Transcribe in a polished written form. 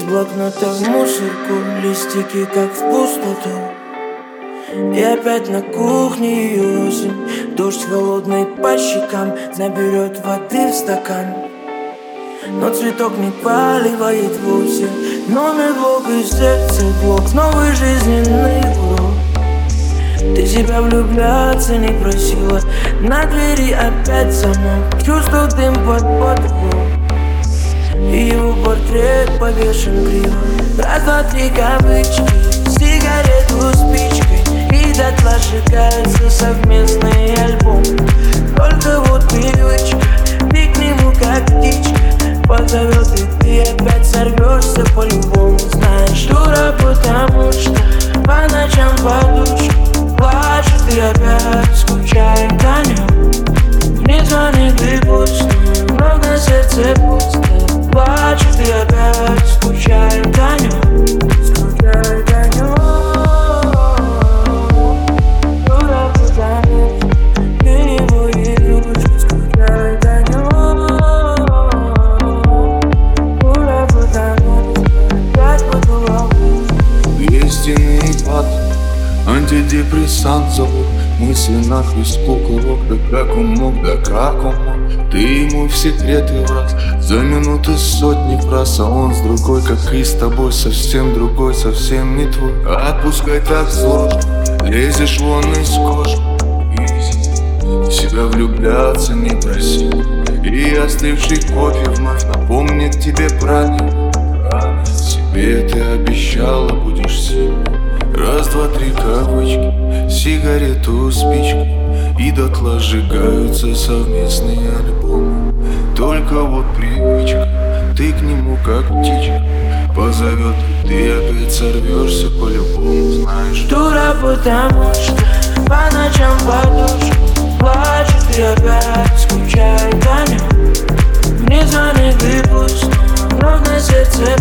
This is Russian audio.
Из блокнота в мусорку, листики как в пустоту. И опять на кухне и осень. Дождь холодный по щекам наберет воды в стакан. Но цветок не поливает вовсе. Номер блок и сердце блок, новый жизненный урок. Ты себя влюбляться не просила, на двери опять замок. Чувствую дым под потолок, и его портрет повешен криво. Раз, два, три кавычки, сигарету спичкой, и дотла сжигается совместный альбом. Только вот привычка, ты к нему как птичка позовет, и ты опять сорвешься по-любому. Знаешь, дура, потому что по ночам подушка плачет и опять скучает о нем. Не звонит и пусто, но на сердце пусто. Плачет и опять скучает о нем. Скучает о нем. Дура, потому что ты его игрушка. Скучает о нем. Дура, потому что опять подулал. Истинный ад, антидепрессант зовут. Мысли на песку, курок, да как он мог, да как он мог. Ты ему в секреты враз, за минуты сотни фраз. А он с другой, как и с тобой, совсем другой, совсем не твой. Отпускай так сложно, лезешь вон из кожи. Себя влюбляться не проси, и остывший кофе вновь напомнит тебе про него. Себе ты обещала, будешь сильной. Раз, два, три кавычки, сигарету спичкой, и дотла сжигаются совместные альбомы. Только вот привычка, ты к нему как птичка позовет, и ты опять сорвешься по-любому. Знаешь, дура, потому что по ночам подушка плачет и опять скучает о нем. Не звонит и пусто, но на сердце